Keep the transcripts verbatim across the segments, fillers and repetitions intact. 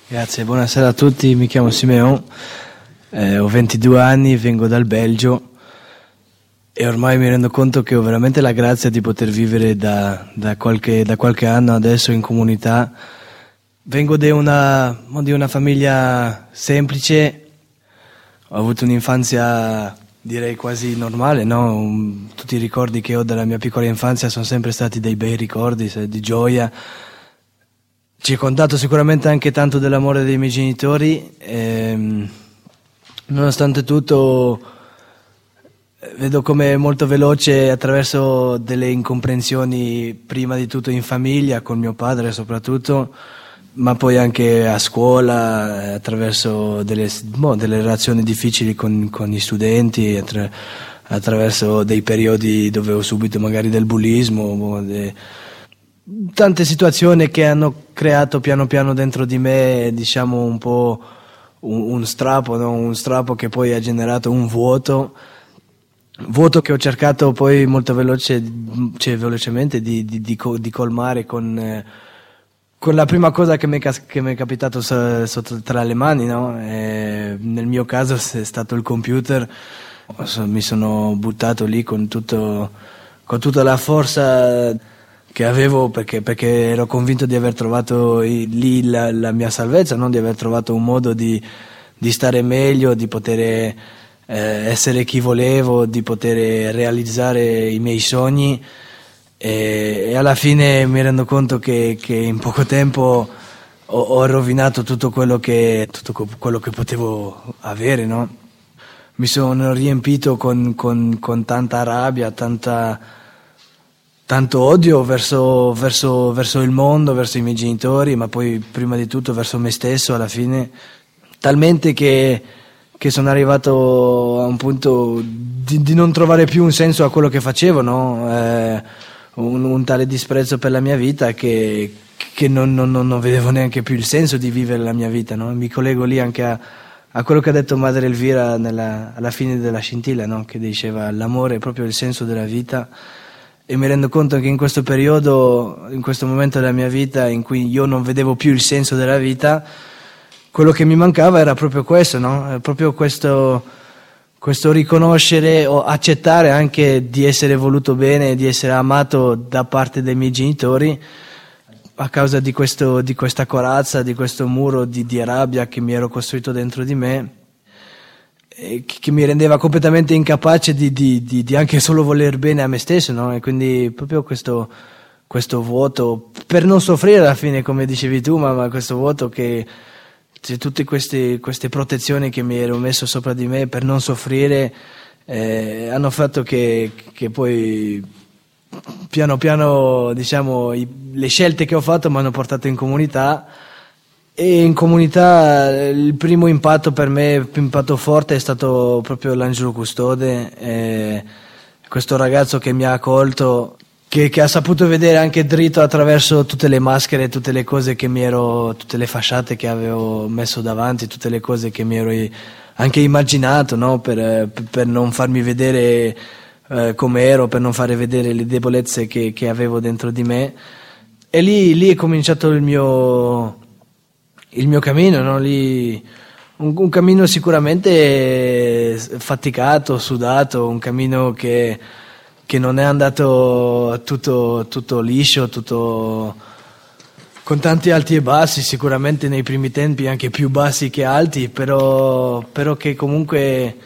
Grazie, buonasera a tutti, mi chiamo Simeon, eh, ho ventidue anni, vengo dal Belgio e ormai mi rendo conto che ho veramente la grazia di poter vivere da, da, qualche, da qualche anno adesso in comunità. Vengo da una, di una famiglia semplice, ho avuto un'infanzia direi quasi normale, no? Un, tutti i ricordi che ho della mia piccola infanzia sono sempre stati dei bei ricordi, di gioia. Ci è contato sicuramente anche tanto dell'amore dei miei genitori, e, nonostante tutto vedo come molto veloce attraverso delle incomprensioni, prima di tutto in famiglia, con mio padre soprattutto, ma poi anche a scuola, attraverso delle, boh, delle relazioni difficili con, con gli studenti, attra, attraverso dei periodi dove ho subito magari del bullismo, boh, de, tante situazioni che hanno creato piano piano dentro di me, diciamo, un po' un, un strappo, no? Un strappo che poi ha generato un vuoto, vuoto che ho cercato poi molto veloce, cioè velocemente di, di, di, di colmare con, eh, con la prima cosa che mi è, che mi è capitato sotto tra le mani, no? E nel mio caso è stato il computer. Mi sono buttato lì con, tutto, con tutta la forza che avevo, perché, perché ero convinto di aver trovato lì la, la mia salvezza, non di aver trovato un modo di, di stare meglio, di poter eh, essere chi volevo, di poter realizzare i miei sogni, e, e alla fine mi rendo conto che, che in poco tempo ho, ho rovinato tutto quello che, tutto quello che potevo avere, no? Mi sono riempito con, con, con tanta rabbia, tanta... tanto odio verso, verso, verso il mondo, verso i miei genitori, ma poi prima di tutto verso me stesso alla fine, talmente che, che sono arrivato a un punto di, di non trovare più un senso a quello che facevo, no? eh, un, un tale disprezzo per la mia vita che, che non, non, non vedevo neanche più il senso di vivere la mia vita, no? Mi collego lì anche a, a quello che ha detto Madre Elvira nella, alla fine della scintilla, no? Che diceva l'amore è proprio il senso della vita. E mi rendo conto che in questo periodo, in questo momento della mia vita in cui io non vedevo più il senso della vita, quello che mi mancava era proprio questo, no? Proprio questo, questo riconoscere o accettare anche di essere voluto bene, di essere amato da parte dei miei genitori, a causa di, questo, di questa corazza, di questo muro di, di rabbia che mi ero costruito dentro di me, che mi rendeva completamente incapace di, di, di, di anche solo voler bene a me stesso, no? E quindi proprio questo, questo vuoto, per non soffrire alla fine, come dicevi tu, ma, ma questo vuoto che, cioè, tutte queste, queste protezioni che mi ero messo sopra di me per non soffrire, eh, hanno fatto che, che poi piano piano, diciamo, i, le scelte che ho fatto mi hanno portato in comunità. E in comunità il primo impatto per me, il primo impatto forte, è stato proprio l'Angelo Custode, eh, questo ragazzo che mi ha accolto, che, che ha saputo vedere anche dritto attraverso tutte le maschere, tutte le cose che mi ero, tutte le fasciate che avevo messo davanti, tutte le cose che mi ero anche immaginato, no? per, per non farmi vedere eh, come ero, per non fare vedere le debolezze che, che avevo dentro di me. E lì, lì è cominciato il mio... il mio cammino, no? Lì, un, un cammino sicuramente faticato, sudato, un cammino che, che non è andato tutto, tutto liscio, tutto con tanti alti e bassi, sicuramente nei primi tempi anche più bassi che alti, però, però che comunque,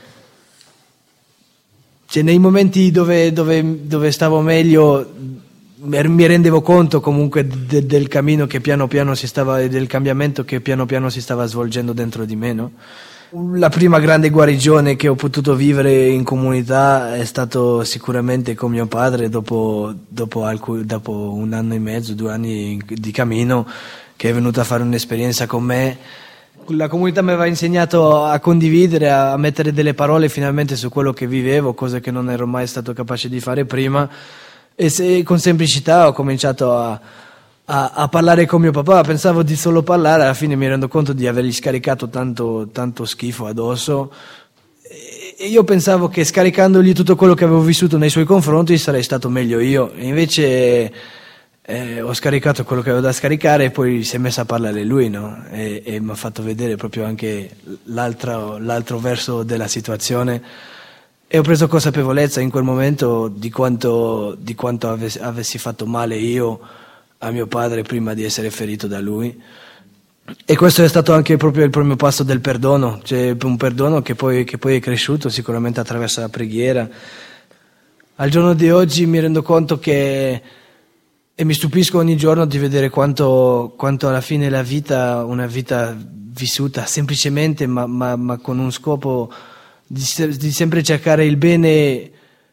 cioè, nei momenti dove, dove, dove stavo meglio mi rendevo conto comunque de, del cammino che piano piano si stava, del cambiamento che piano piano si stava svolgendo dentro di me, no? La prima grande guarigione che ho potuto vivere in comunità è stato sicuramente con mio padre dopo, dopo, alcun, dopo un anno e mezzo, due anni di cammino, che è venuto a fare un'esperienza con me. La comunità mi aveva insegnato a condividere, a mettere delle parole finalmente su quello che vivevo, cosa che non ero mai stato capace di fare prima. E se, con semplicità ho cominciato a, a, a parlare con mio papà, pensavo di solo parlare, alla fine mi rendo conto di avergli scaricato tanto, tanto schifo addosso, e io pensavo che scaricandogli tutto quello che avevo vissuto nei suoi confronti sarei stato meglio io, e invece Eh, ho scaricato quello che avevo da scaricare e poi si è messo a parlare lui, no? E, e mi ha fatto vedere proprio anche l'altro, l'altro verso della situazione e ho preso consapevolezza in quel momento di quanto, di quanto avessi, avessi fatto male io a mio padre prima di essere ferito da lui. E questo è stato anche proprio il primo passo del perdono, cioè un perdono che poi, che poi è cresciuto sicuramente attraverso la preghiera. Al giorno di oggi mi rendo conto che e mi stupisco ogni giorno di vedere quanto, quanto alla fine la vita, una vita vissuta semplicemente ma, ma, ma con un scopo di, di sempre cercare il bene,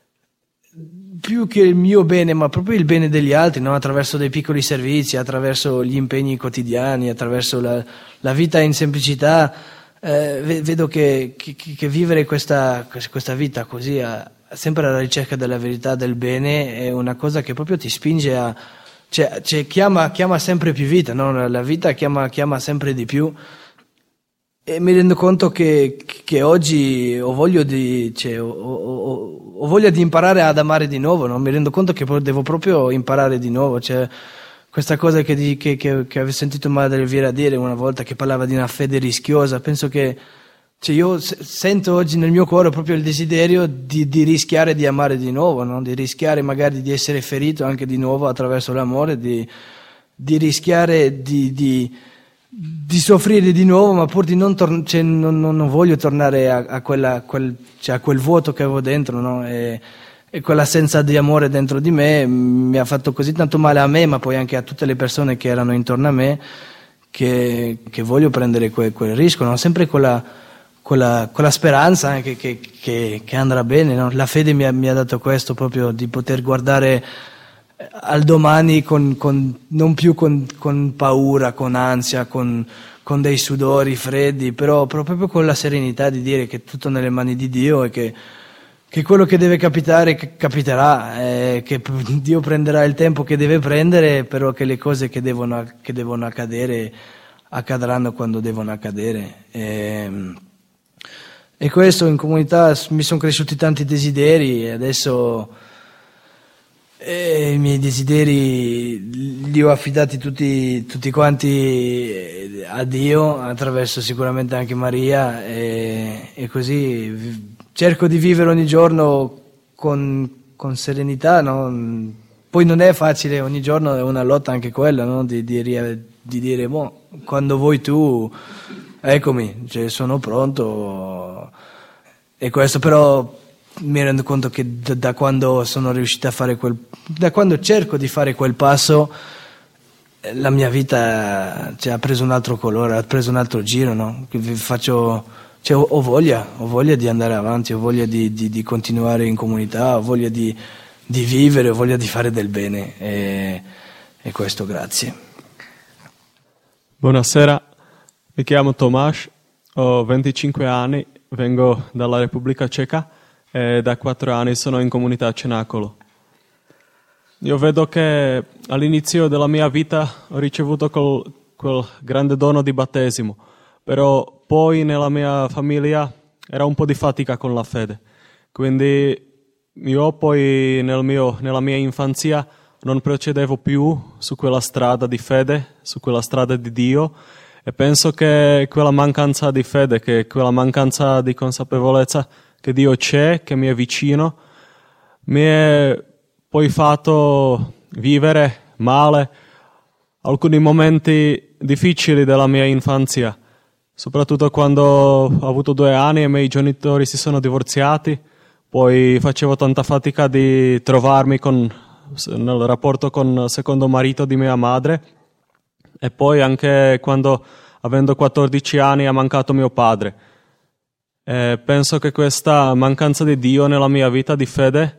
più che il mio bene, ma proprio il bene degli altri, no? Attraverso dei piccoli servizi, attraverso gli impegni quotidiani, attraverso la, la vita in semplicità. Eh, vedo che, che, che vivere questa, questa vita così a, sempre alla ricerca della verità, del bene, è una cosa che proprio ti spinge a, cioè, cioè chiama, chiama sempre più vita, no? La vita chiama, chiama sempre di più e mi rendo conto che, che oggi ho voglia di, cioè, ho, ho, ho voglia di imparare ad amare di nuovo, no? Mi rendo conto che devo proprio imparare di nuovo, cioè, questa cosa che, di, che, che, che avevo sentito Madre Elvira dire una volta, che parlava di una fede rischiosa, penso che cioè io sento oggi nel mio cuore proprio il desiderio di, di rischiare di amare di nuovo, no? Di rischiare magari di essere ferito anche di nuovo attraverso l'amore, di, di rischiare di, di, di soffrire di nuovo, ma pur di non tornare, cioè non, non, non voglio tornare a, a, quella, quel, cioè a quel vuoto che avevo dentro, no? E, e quell'assenza di amore dentro di me mi ha fatto così tanto male a me, ma poi anche a tutte le persone che erano intorno a me, che, che voglio prendere quel, quel rischio, no? Sempre quella Quella, quella speranza anche che, che, che andrà bene, no? La fede mi ha, mi ha dato questo, proprio di poter guardare al domani con, con, non più con, con paura, con ansia, con, con dei sudori freddi, però, però proprio con la serenità di dire che è tutto nelle mani di Dio e che, che quello che deve capitare capiterà, eh, che Dio prenderà il tempo che deve prendere, però che le cose che devono, che devono accadere accadranno quando devono accadere. E, E questo in comunità mi sono cresciuti tanti desideri e adesso eh, i miei desideri li ho affidati tutti, tutti quanti a Dio attraverso sicuramente anche Maria e, e così cerco di vivere ogni giorno con, con serenità, no? Poi non è facile, ogni giorno è una lotta anche quella, no? di, di, di dire boh, quando vuoi tu eccomi, cioè sono pronto e questo, però mi rendo conto che da, da quando sono riuscito a fare quel, da quando cerco di fare quel passo, la mia vita cioè, ha preso un altro colore, ha preso un altro giro, no? Faccio, cioè, ho, ho voglia, ho voglia di andare avanti, ho voglia di, di, di continuare in comunità, ho voglia di, di vivere, ho voglia di fare del bene e, e questo grazie. Buonasera. Mi chiamo Tomáš, ho venticinque anni, vengo dalla Repubblica Ceca e da quattro anni sono in comunità Cenacolo. Io vedo che all'inizio della mia vita ho ricevuto quel, quel grande dono di battesimo, però poi nella mia famiglia era un po' di fatica con la fede. Quindi io poi nel mio, nella mia infanzia non procedevo più su quella strada di fede, su quella strada di Dio. E penso che quella mancanza di fede, che quella mancanza di consapevolezza che Dio c'è, che mi è vicino, mi è poi fatto vivere male alcuni momenti difficili della mia infanzia, soprattutto quando ho avuto due anni e i miei genitori si sono divorziati, poi facevo tanta fatica di trovarmi con, nel rapporto con il secondo marito di mia madre. E poi anche quando, avendo quattordici anni, ha mancato mio padre. E penso che questa mancanza di Dio nella mia vita di fede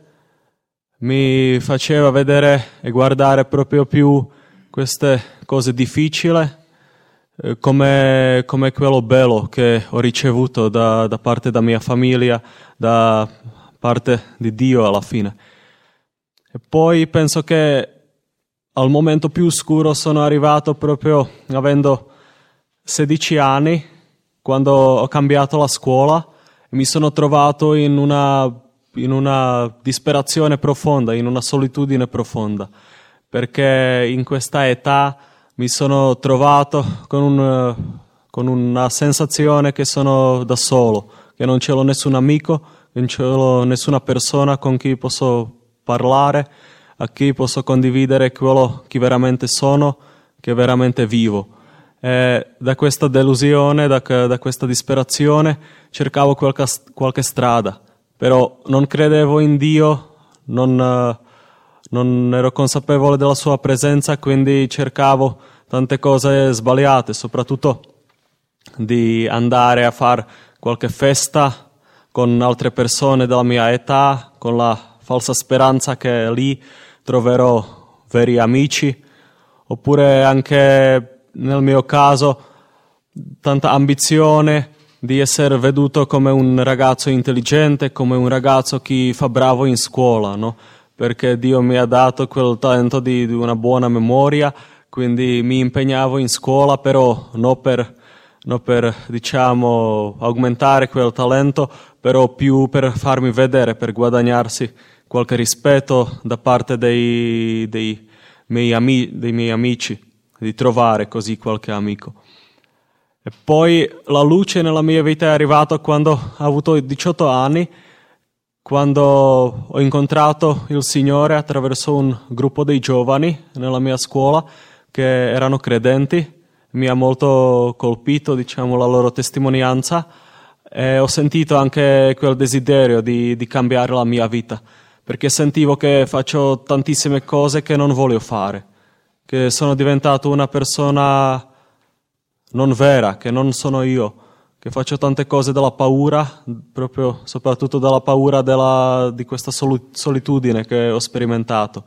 mi faceva vedere e guardare proprio più queste cose difficili eh, come, come quello bello che ho ricevuto da, da parte della mia famiglia, da parte di Dio alla fine. E poi penso che al momento più scuro sono arrivato proprio avendo sedici anni, quando ho cambiato la scuola e mi sono trovato in una, in una disperazione profonda, in una solitudine profonda. perché in questa età mi sono trovato con, un, con una sensazione che sono da solo, che non c'ho nessun amico, non c'ho nessuna persona con cui posso parlare, a chi posso condividere quello che veramente sono, che veramente vivo. E da questa delusione, da, da questa disperazione, cercavo qualche, qualche strada, però non credevo in Dio, non, non ero consapevole della sua presenza, quindi cercavo tante cose sbagliate, soprattutto di andare a fare qualche festa con altre persone della mia età, con la falsa speranza che lì troverò veri amici, oppure anche nel mio caso tanta ambizione di essere veduto come un ragazzo intelligente, come un ragazzo che fa bravo in scuola, no? Perché Dio mi ha dato quel talento di, di una buona memoria, quindi mi impegnavo in scuola, però non per, non per diciamo aumentare quel talento, però più per farmi vedere, per guadagnarsi qualche rispetto da parte dei, dei, miei, ami, dei miei amici, di trovare così qualche amico. E poi la luce nella mia vita è arrivata quando ho avuto diciotto anni, quando ho incontrato il Signore attraverso un gruppo dei giovani nella mia scuola che erano credenti. Mi ha molto colpito, diciamo, la loro testimonianza e ho sentito anche quel desiderio di, di cambiare la mia vita, perché sentivo che faccio tantissime cose che non voglio fare, che sono diventato una persona non vera, che non sono io, che faccio tante cose dalla paura, proprio soprattutto dalla paura della, di questa solu- solitudine che ho sperimentato.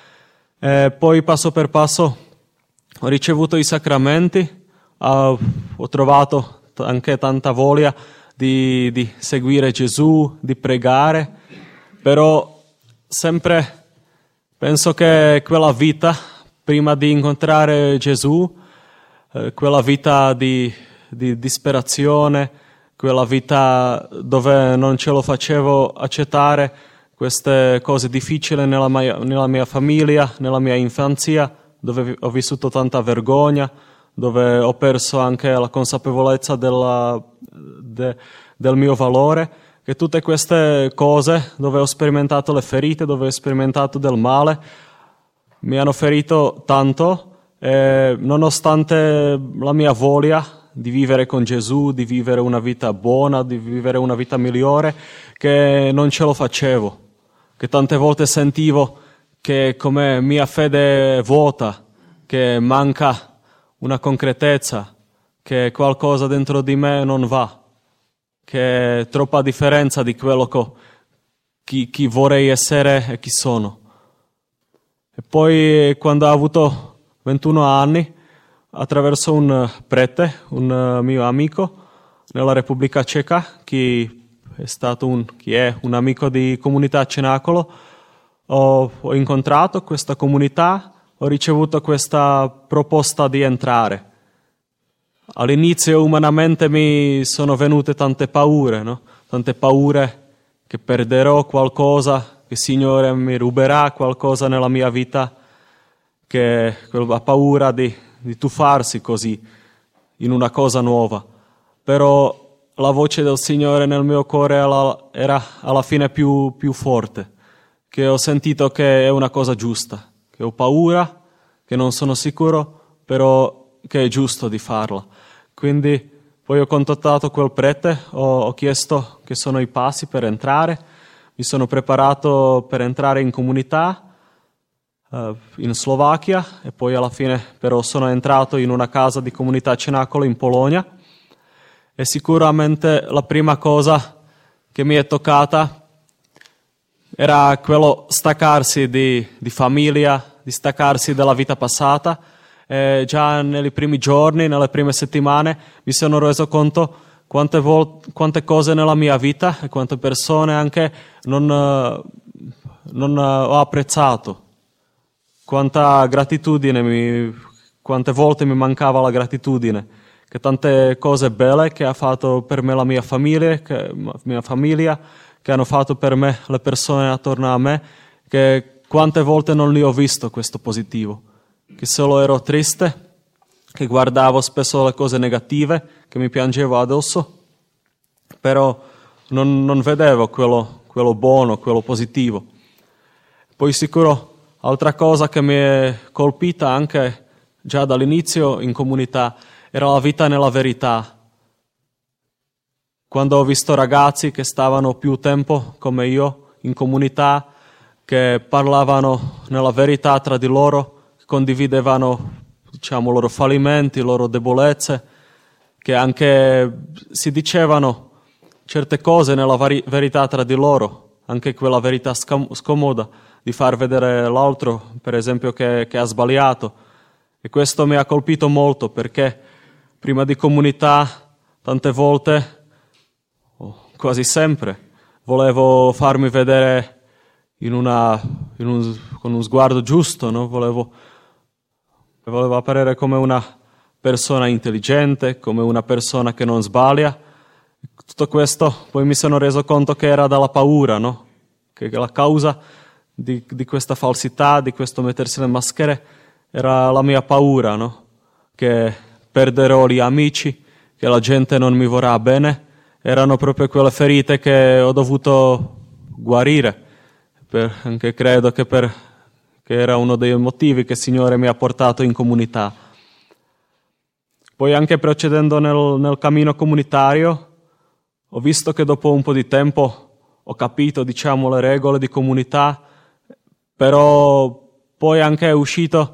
E poi passo per passo ho ricevuto i sacramenti, ho, ho trovato anche tanta voglia di, di seguire Gesù, di pregare, però sempre penso che quella vita, prima di incontrare Gesù, eh, quella vita di, di disperazione, quella vita dove non ce lo facevo accettare queste cose difficili nella mia, nella mia famiglia, nella mia infanzia, dove ho vissuto tanta vergogna, dove ho perso anche la consapevolezza della, de, del mio valore, che tutte queste cose dove ho sperimentato le ferite, dove ho sperimentato del male, mi hanno ferito tanto, e nonostante la mia voglia di vivere con Gesù, di vivere una vita buona, di vivere una vita migliore, che non ce lo facevo, che tante volte sentivo che come mia fede è vuota, che manca una concretezza, che qualcosa dentro di me non va, che è troppa differenza di quello che, chi, chi vorrei essere e chi sono. E poi quando ho avuto ventuno anni, attraverso un prete, un mio amico nella Repubblica Ceca, che è stato un, che è un amico di Comunità Cenacolo, ho, ho incontrato questa comunità, ho ricevuto questa proposta di entrare. All'inizio umanamente mi sono venute tante paure, no? Tante paure che perderò qualcosa, che il Signore mi ruberà qualcosa nella mia vita, che la paura di, di tuffarsi così in una cosa nuova. Però la voce del Signore nel mio cuore era alla fine più, più forte, che ho sentito che è una cosa giusta, che ho paura, che non sono sicuro, però che è giusto di farla. Quindi poi ho contattato quel prete, ho, ho chiesto che sono i passi per entrare, mi sono preparato per entrare in comunità uh, in Slovacchia e poi alla fine però sono entrato in una casa di Comunità Cenacolo in Polonia e sicuramente la prima cosa che mi è toccata era quello staccarsi di, di famiglia, di staccarsi dalla vita passata. E già nei primi giorni, nelle prime settimane mi sono reso conto quante, vol- quante cose nella mia vita e quante persone anche non, non ho apprezzato, quanta gratitudine, mi, quante volte mi mancava la gratitudine, che tante cose belle che ha fatto per me la mia famiglia, che, mia famiglia, che hanno fatto per me le persone attorno a me, che quante volte non li ho visto questo positivo, che solo ero triste, che guardavo spesso le cose negative, che mi piangevo addosso, però non, non vedevo quello, quello buono, quello positivo. Poi sicuro, altra cosa che mi è colpita anche già dall'inizio in comunità era la vita nella verità. Quando ho visto ragazzi che stavano più tempo come io in comunità, che parlavano nella verità tra di loro, che condividevano, diciamo, i loro fallimenti, le loro debolezze, che anche si dicevano certe cose nella vari- verità tra di loro, anche quella verità scam- scomoda di far vedere l'altro, per esempio, che, che ha sbagliato. E questo mi ha colpito molto, perché prima di comunità tante volte, quasi sempre, volevo farmi vedere in una, in un, con un sguardo giusto, no? Volevo, volevo apparire come una persona intelligente, come una persona che non sbaglia. Tutto questo poi mi sono reso conto che era dalla paura, no? Che la causa di, di questa falsità, di questo mettersi le maschere, era la mia paura, no? Che perderò gli amici, che la gente non mi vorrà bene. Erano proprio quelle ferite che ho dovuto guarire, per, anche credo che, per, che era uno dei motivi che il Signore mi ha portato in comunità. Poi anche procedendo nel, nel cammino comunitario, ho visto che dopo un po' di tempo ho capito, diciamo, le regole di comunità, però poi anche è uscito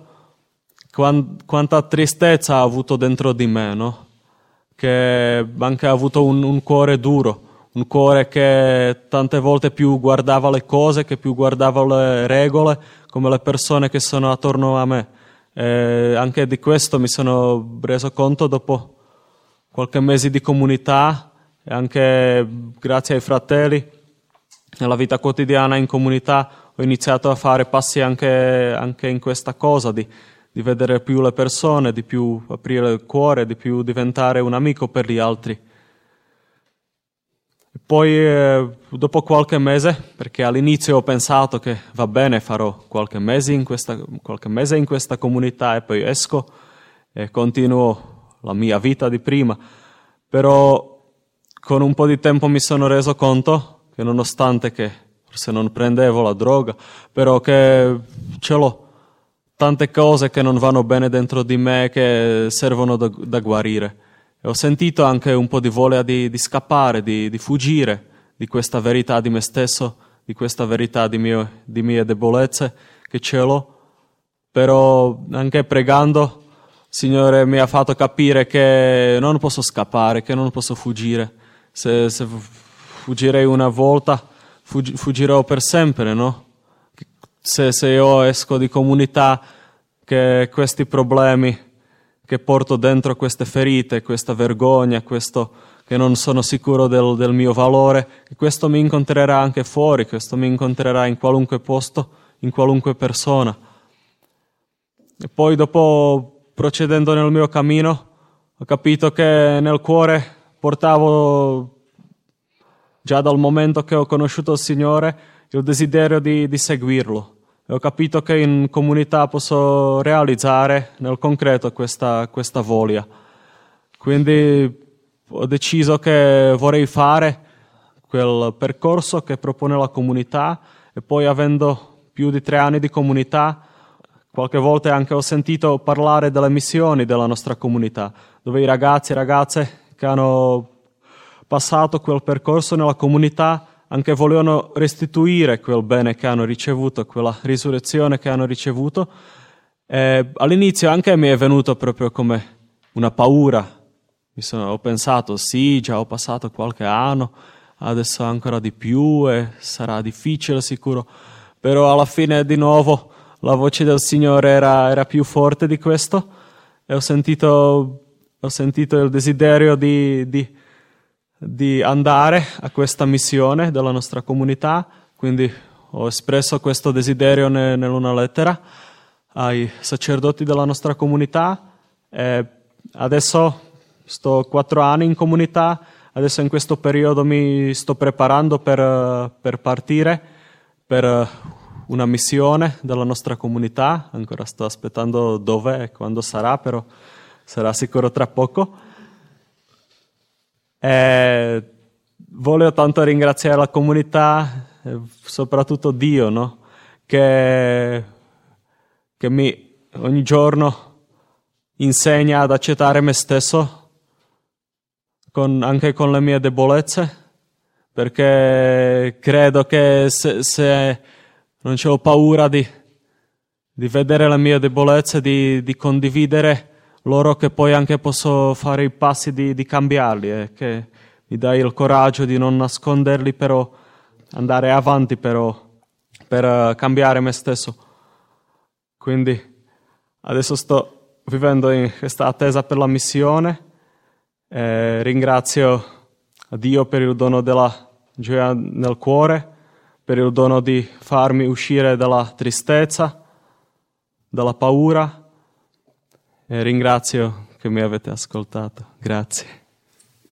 quanta tristezza ha avuto dentro di me, no? Che anche ha avuto un, un cuore duro, un cuore che tante volte più guardava le cose, che più guardava le regole, come le persone che sono attorno a me. E anche di questo mi sono reso conto dopo qualche mese di comunità, e anche grazie ai fratelli, nella vita quotidiana in comunità, ho iniziato a fare passi anche, anche in questa cosa di di vedere più le persone, di più aprire il cuore, di più diventare un amico per gli altri. E poi eh, dopo qualche mese, perché all'inizio ho pensato che va bene, farò qualche mese in questa, qualche mese in questa comunità e poi esco e continuo la mia vita di prima, però con un po' di tempo mi sono reso conto che nonostante che forse non prendevo la droga, però che ce l'ho tante cose che non vanno bene dentro di me, che servono da, da guarire. E ho sentito anche un po' di voglia di, di scappare, di, di fuggire di questa verità di me stesso, di questa verità di, mio, di mie debolezze che ce l'ho. Però anche pregando, il Signore mi ha fatto capire che non posso scappare, che non posso fuggire. Se, se fuggirei una volta, fugg- fuggirò per sempre, no? Se, se io esco di comunità, che questi problemi che porto dentro, queste ferite, questa vergogna, questo che non sono sicuro del, del mio valore, che questo mi incontrerà anche fuori, questo mi incontrerà in qualunque posto, in qualunque persona. E poi dopo, procedendo nel mio cammino, ho capito che nel cuore portavo, già dal momento che ho conosciuto il Signore, il desiderio di, di seguirlo. E ho capito che in comunità posso realizzare nel concreto questa, questa voglia. Quindi ho deciso che vorrei fare quel percorso che propone la comunità, e poi, avendo più di tre anni di comunità, qualche volta anche ho sentito parlare delle missioni della nostra comunità, dove i ragazzi e ragazze che hanno passato quel percorso nella comunità anche volevano restituire quel bene che hanno ricevuto, quella risurrezione che hanno ricevuto. E all'inizio anche mi è venuto proprio come una paura. Mi sono, ho pensato, sì, già ho passato qualche anno, adesso ancora di più e sarà difficile sicuro. Però alla fine di nuovo la voce del Signore era, era più forte di questo, e ho sentito, ho sentito il desiderio di... di di andare a questa missione della nostra comunità, quindi ho espresso questo desiderio in una lettera ai sacerdoti della nostra comunità. E adesso sto quattro anni in comunità, adesso in questo periodo mi sto preparando per, per partire per una missione della nostra comunità, ancora sto aspettando dove e quando sarà, però sarà sicuro tra poco. E voglio tanto ringraziare la comunità, soprattutto Dio, no? che, che mi ogni giorno insegna ad accettare me stesso, con, anche con le mie debolezze, perché credo che se, se non c'ho paura di, di vedere le mie debolezze, di, di condividere loro, che poi anche posso fare i passi di, di cambiarli, e che mi dai il coraggio di non nasconderli, però andare avanti però, per uh, cambiare me stesso. Quindi adesso sto vivendo in questa attesa per la missione, e ringrazio a Dio per il dono della gioia nel cuore, per il dono di farmi uscire dalla tristezza, dalla paura, e ringrazio che mi avete ascoltato. Grazie.